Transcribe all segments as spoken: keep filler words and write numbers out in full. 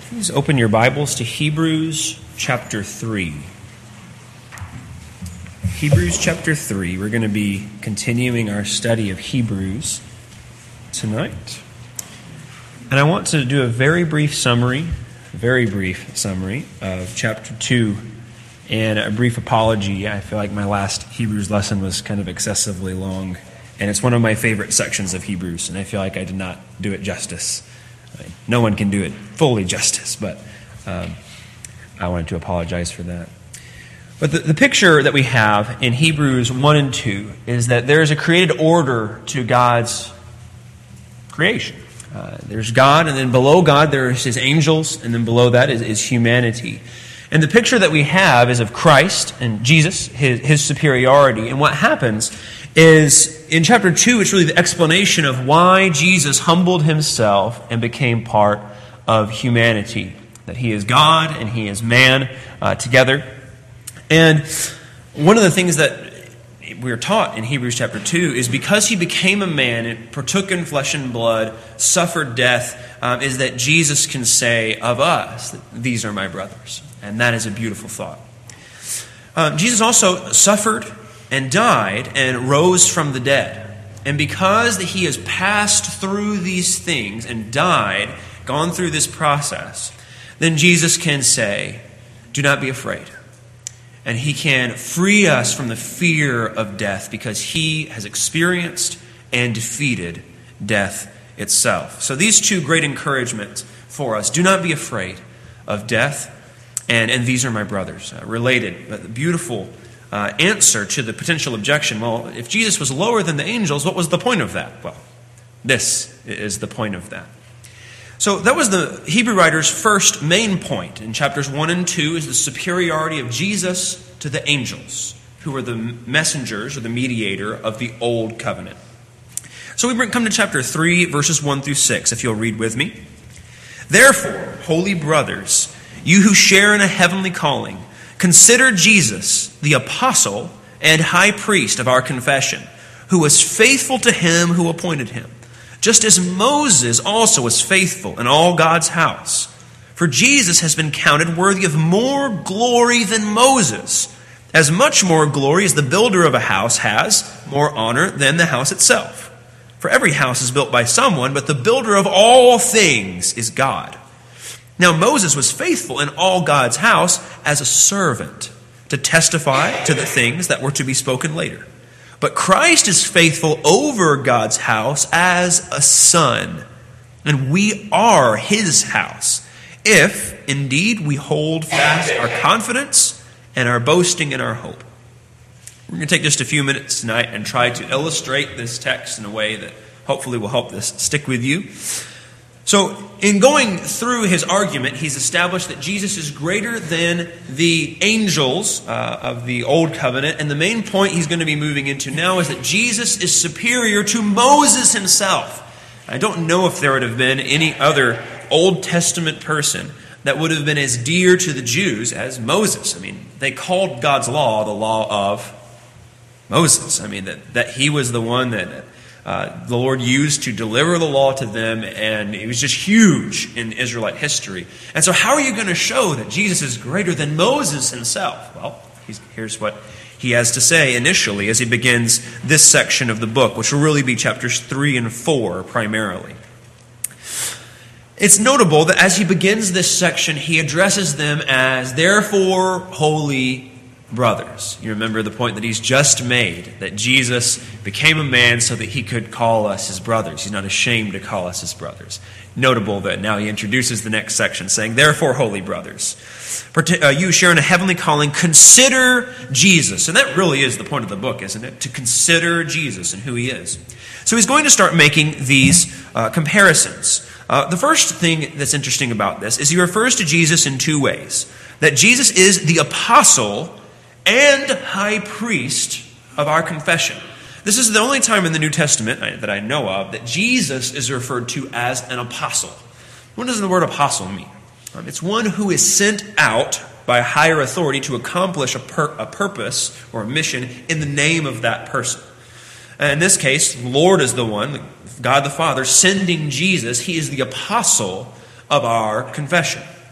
Please open your Bibles to Hebrews chapter three. Hebrews chapter three. We're going to be continuing our study of Hebrews tonight. And I want to do a very brief summary, very brief summary of chapter two and a brief apology. I feel like my last Hebrews lesson was kind of excessively long, and it's one of my favorite sections of Hebrews, and I feel like I did not do it justice. I mean, no one can do it fully justice, but um, I wanted to apologize for that. But the, the picture that we have in Hebrews one and two is that there is a created order to God's creation. Uh, there's God, and then below God there's His angels, and then below that is, is humanity. And the picture that we have is of Christ and Jesus, His, his superiority. And what happens is, in chapter two, it's really the explanation of why Jesus humbled Himself and became part of humanity. That He is God and He is man uh, together. And one of the things that we're taught in Hebrews chapter two is because He became a man and partook in flesh and blood, suffered death, um, is that Jesus can say of us, that these are my brothers. And that is a beautiful thought. Uh, Jesus also suffered and died and rose from the dead. And because that He has passed through these things and died, gone through this process, then Jesus can say, do not be afraid. And He can free us from the fear of death because He has experienced and defeated death itself. So these two great encouragements for us. Do not be afraid of death, and, and these are my brothers. Uh, related, but beautiful uh, answer to the potential objection. Well, if Jesus was lower than the angels, what was the point of that? Well, this is the point of that. So that was the Hebrew writer's first main point. In chapters one and two is the superiority of Jesus to the angels, who were the messengers or the mediator of the old covenant. So we come to chapter three, verses one through six, if you'll read with me. Therefore, holy brothers, you who share in a heavenly calling, consider Jesus, the apostle and high priest of our confession, who was faithful to Him who appointed him, just as Moses also was faithful in all God's house. For Jesus has been counted worthy of more glory than Moses, as much more glory as the builder of a house has, more honor than the house itself. For every house is built by someone, but the builder of all things is God. Now Moses was faithful in all God's house as a servant to testify to the things that were to be spoken later. But Christ is faithful over God's house as a son, and we are His house, if indeed we hold fast our confidence and our boasting in our hope. We're going to take just a few minutes tonight and try to illustrate this text in a way that hopefully will help this stick with you. So, in going through his argument, he's established that Jesus is greater than the angels uh, of the Old Covenant. And the main point he's going to be moving into now is that Jesus is superior to Moses himself. I don't know if there would have been any other Old Testament person that would have been as dear to the Jews as Moses. I mean, they called God's law the law of Moses. I mean, that, that he was the one that Uh, the Lord used to deliver the law to them, and it was just huge in Israelite history. And so how are you going to show that Jesus is greater than Moses himself? Well, he's, here's what he has to say initially as he begins this section of the book, which will really be chapters three and four primarily. It's notable that as he begins this section, he addresses them as, therefore, holy brothers. You remember the point that he's just made, that Jesus became a man so that He could call us His brothers. He's not ashamed to call us His brothers. Notable that now he introduces the next section saying, therefore, holy brothers, you share in a heavenly calling, consider Jesus. And that really is the point of the book, isn't it? To consider Jesus and who He is. So he's going to start making these uh, comparisons. Uh, the first thing that's interesting about this is he refers to Jesus in two ways. That Jesus is the apostle and high priest of our confession. This is the only time in the New Testament that I know of that Jesus is referred to as an apostle. What does the word apostle mean? It's one who is sent out by a higher authority to accomplish a, pur- a purpose or a mission in the name of that person. And in this case, the Lord is the one, God the Father, sending Jesus. He is the apostle of our confession.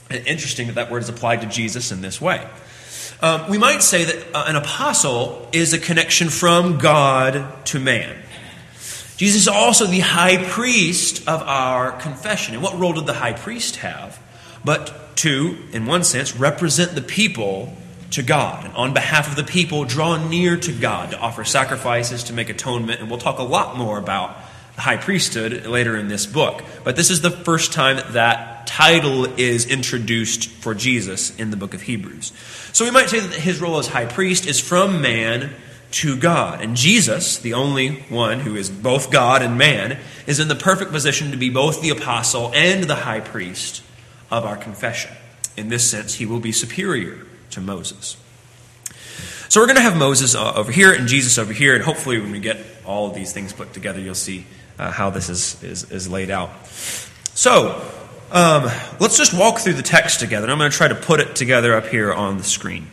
And interesting that that word is applied to Jesus in this way. Um, we might say that uh, an apostle is a connection from God to man. Jesus is also the high priest of our confession. And what role did the high priest have? But to, in one sense, represent the people to God. And on behalf of the people, draw near to God to offer sacrifices, to make atonement. And we'll talk a lot more about the high priesthood later in this book. But this is the first time that that title is introduced for Jesus in the book of Hebrews. So we might say that his role as high priest is from man to God. And Jesus, the only one who is both God and man, is in the perfect position to be both the apostle and the high priest of our confession. In this sense, he will be superior to Moses. So we're going to have Moses uh, over here and Jesus over here, and hopefully when we get all of these things put together, you'll see uh, how this is, is, is laid out. So, um, let's just walk through the text together, and I'm going to try to put it together up here on the screen.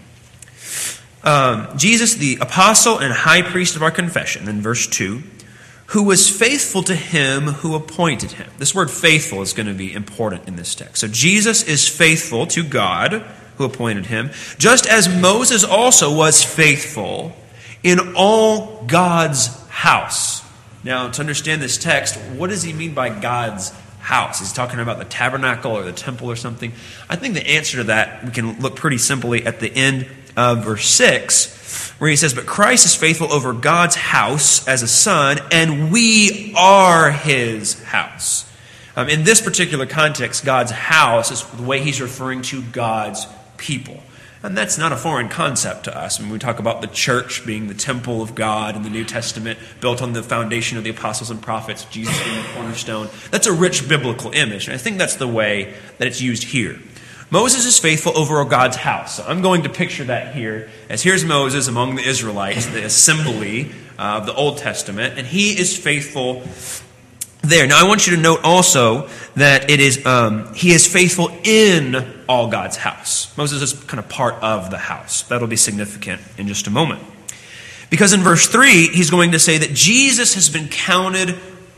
Um, Jesus, the apostle and high priest of our confession, in verse two, who was faithful to him who appointed him. This word faithful is going to be important in this text. So Jesus is faithful to God who appointed him, just as Moses also was faithful in all God's house. Now, to understand this text, what does he mean by God's house? He's talking about the tabernacle or the temple or something. I think the answer to that, we can look pretty simply at the end of verse six, where he says, but Christ is faithful over God's house as a son, and we are his house. Um, in this particular context, God's house is the way he's referring to God's people. And that's not a foreign concept to us. When we talk about the church being the temple of God in the New Testament, built on the foundation of the apostles and prophets, Jesus being the cornerstone, that's a rich biblical image. And I think that's the way that it's used here. Moses is faithful over God's house. So I'm going to picture that here as here's Moses among the Israelites, the assembly uh, of the Old Testament, and he is faithful there. Now I want you to note also that it is um, he is faithful in all God's house. Moses is kind of part of the house. That'll be significant in just a moment. Because in verse three, he's going to say that Jesus has been counted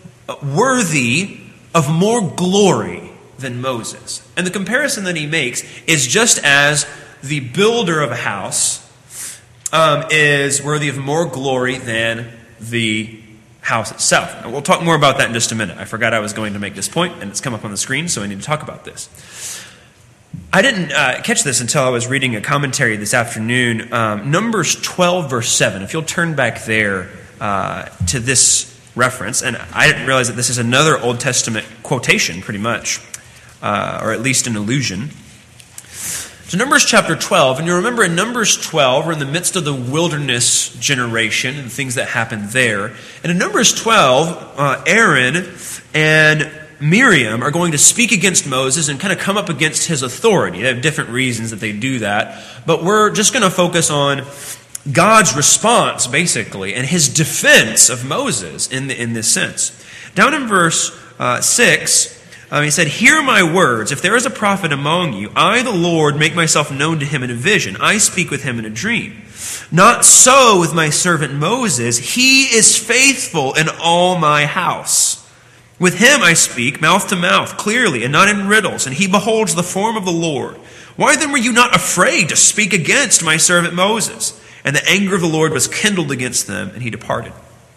worthy of more glory than Moses. And the comparison that he makes is just as the builder of a house um, is worthy of more glory than the house itself. And we'll talk more about that in just a minute. I forgot I was going to make this point, and it's come up on the screen, so I need to talk about this. I didn't uh, catch this until I was reading a commentary this afternoon. Um, Numbers twelve, verse seven. If you'll turn back there uh, to this reference, and I didn't realize that this is another Old Testament quotation, pretty much, uh, or at least an allusion. So Numbers chapter twelve, and you remember in Numbers twelve, we're in the midst of the wilderness generation and things that happened there. And in Numbers twelve, uh, Aaron and Miriam are going to speak against Moses and kind of come up against his authority. They have different reasons that they do that, but we're just going to focus on God's response, basically, and his defense of Moses in the, in this sense. Down in verse uh, six, Um, he said, hear my words. If there is a prophet among you, I, the Lord, make myself known to him in a vision. I speak with him in a dream. Not so with my servant Moses. He is faithful in all my house. With him I speak mouth to mouth, clearly, and not in riddles, and he beholds the form of the Lord. Why then were you not afraid to speak against my servant Moses? And the anger of the Lord was kindled against them, and he departed.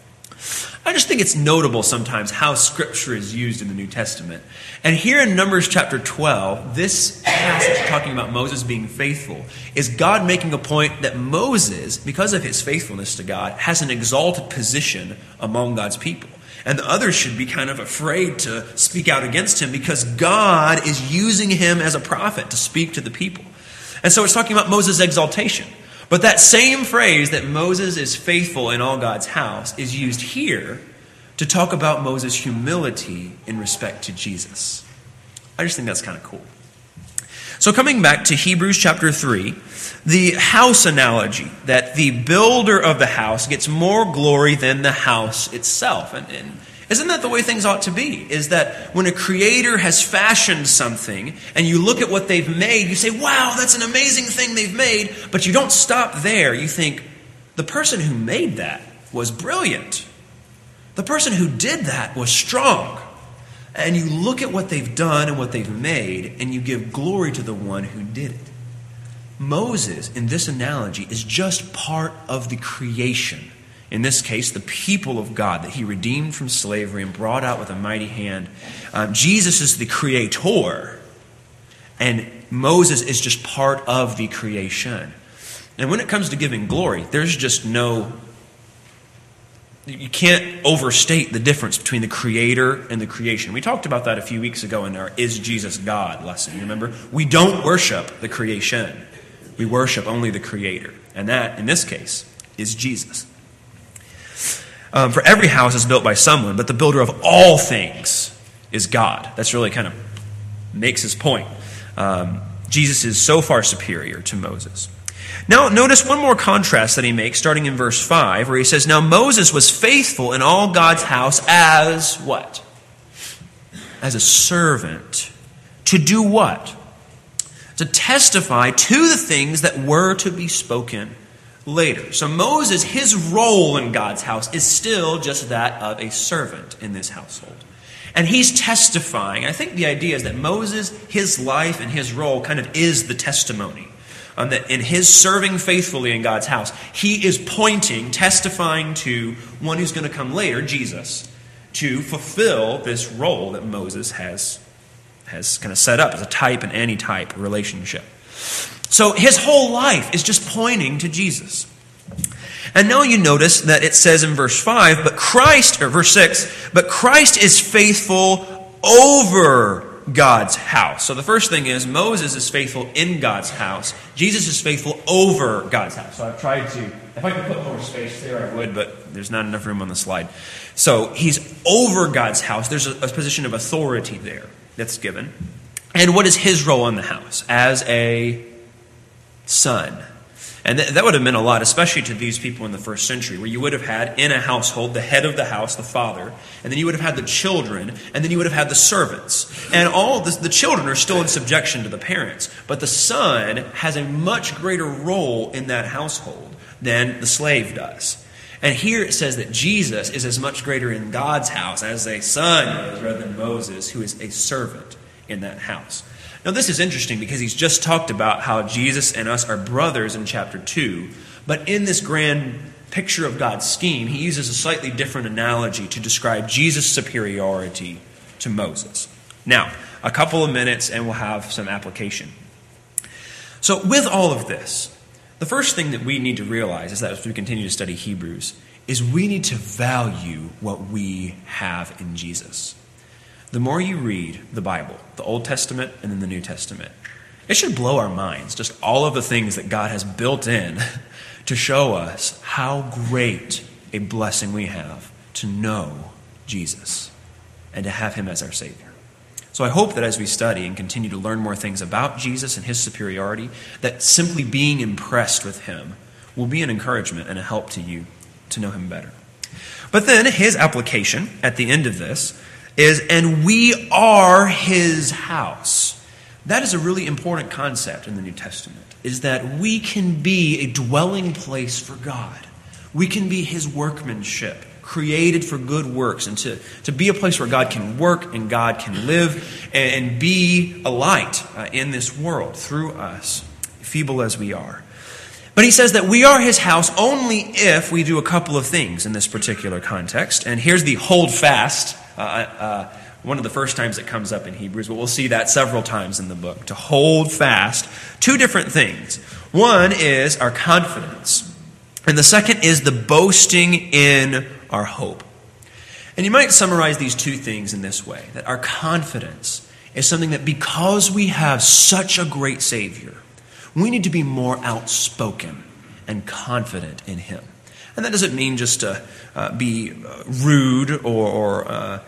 I just think it's notable sometimes how Scripture is used in the New Testament. And here in Numbers chapter twelve, this passage talking about Moses being faithful is God making a point that Moses, because of his faithfulness to God, has an exalted position among God's people. And the others should be kind of afraid to speak out against him because God is using him as a prophet to speak to the people. And so it's talking about Moses' exaltation. But that same phrase that Moses is faithful in all God's house is used here to talk about Moses' humility in respect to Jesus. I just think that's kind of cool. So coming back to Hebrews chapter three, the house analogy, that the builder of the house gets more glory than the house itself. And, and isn't that the way things ought to be? Is that when a creator has fashioned something and you look at what they've made, you say, wow, that's an amazing thing they've made. But you don't stop there. You think, the person who made that was brilliant. The person who did that was strong. And you look at what they've done and what they've made, and you give glory to the one who did it. Moses, in this analogy, is just part of the creation. In this case, the people of God that he redeemed from slavery and brought out with a mighty hand. Um, Jesus is the creator, and Moses is just part of the creation. And when it comes to giving glory, there's just no... You can't overstate the difference between the creator and the creation. We talked about that a few weeks ago in our Is Jesus God lesson. You remember? We don't worship the creation. We worship only the creator. And that, in this case, is Jesus. Um, for every house is built by someone, but the builder of all things is God. That's really kind of makes his point. Um, Jesus is so far superior to Moses. Now, notice one more contrast that he makes, starting in verse five, where he says, Now Moses was faithful in all God's house as what? As a servant. To do what? To testify to the things that were to be spoken later. So Moses, his role in God's house is still just that of a servant in this household. And he's testifying. I think the idea is that Moses, his life and his role kind of is the testimony. Um, that in his serving faithfully in God's house, he is pointing, testifying to one who's going to come later, Jesus, to fulfill this role that Moses has, has kind of set up as a type and anti-type relationship. So his whole life is just pointing to Jesus. And now you notice that it says in verse five, but Christ, or verse six, but Christ is faithful over God's house. So the first thing is Moses is faithful in God's house. Jesus is faithful over God's house. So I've tried to, if I could put more space there, I would, but there's not enough room on the slide. So he's over God's house. There's a, a position of authority there that's given. And what is his role in the house? As a son. And th- that would have meant a lot, especially to these people in the first century, where you would have had in a household the head of the house, the father, and then you would have had the children, and then you would have had the servants. And all this, the children are still in subjection to the parents, but the son has a much greater role in that household than the slave does. And here it says that Jesus is as much greater in God's house as a son is, rather than Moses, who is a servant in that house. Now, this is interesting because he's just talked about how Jesus and us are brothers in chapter two. But in this grand picture of God's scheme, he uses a slightly different analogy to describe Jesus' superiority to Moses. Now, a couple of minutes and we'll have some application. So with all of this, the first thing that we need to realize is that as we continue to study Hebrews, is we need to value what we have in Jesus. The more you read the Bible, the Old Testament and then the New Testament, it should blow our minds, just all of the things that God has built in to show us how great a blessing we have to know Jesus and to have him as our Savior. So I hope that as we study and continue to learn more things about Jesus and his superiority, that simply being impressed with him will be an encouragement and a help to you to know him better. But then his application at the end of this is, and we are his house. That is a really important concept in the New Testament, is that we can be a dwelling place for God. We can be his workmanship, created for good works, and to, to be a place where God can work and God can live and, and be a light uh, in this world through us, feeble as we are. But he says that we are his house only if we do a couple of things in this particular context. And here's the hold fast. Uh, uh, one of the first times it comes up in Hebrews, but we'll see that several times in the book. To hold fast. Two different things. One is our confidence. And the second is the boasting in our hope. And you might summarize these two things in this way. That our confidence is something that because we have such a great Savior, we need to be more outspoken and confident in him. And that doesn't mean just to uh, be uh, rude or, or uh,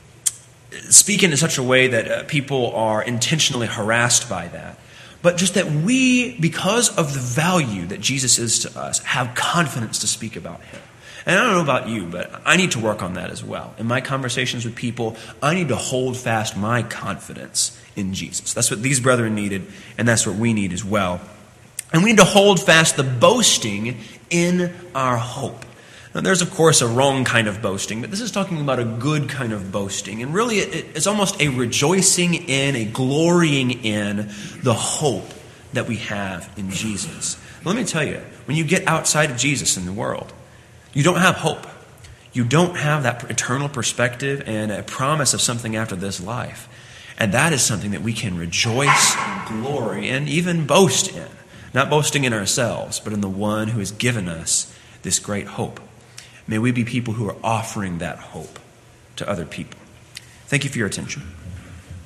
speak in such a way that uh, people are intentionally harassed by that. But just that we, because of the value that Jesus is to us, have confidence to speak about him. And I don't know about you, but I need to work on that as well. In my conversations with people, I need to hold fast my confidence in Jesus. That's what these brethren needed, and that's what we need as well. And we need to hold fast the boasting in our hope. Now, there's, of course, a wrong kind of boasting, but this is talking about a good kind of boasting. And really, it, it's almost a rejoicing in, a glorying in the hope that we have in Jesus. Let me tell you, when you get outside of Jesus in the world, you don't have hope. You don't have that eternal perspective and a promise of something after this life. And that is something that we can rejoice and glory and even boast in. Not boasting in ourselves, but in the one who has given us this great hope. May we be people who are offering that hope to other people. Thank you for your attention.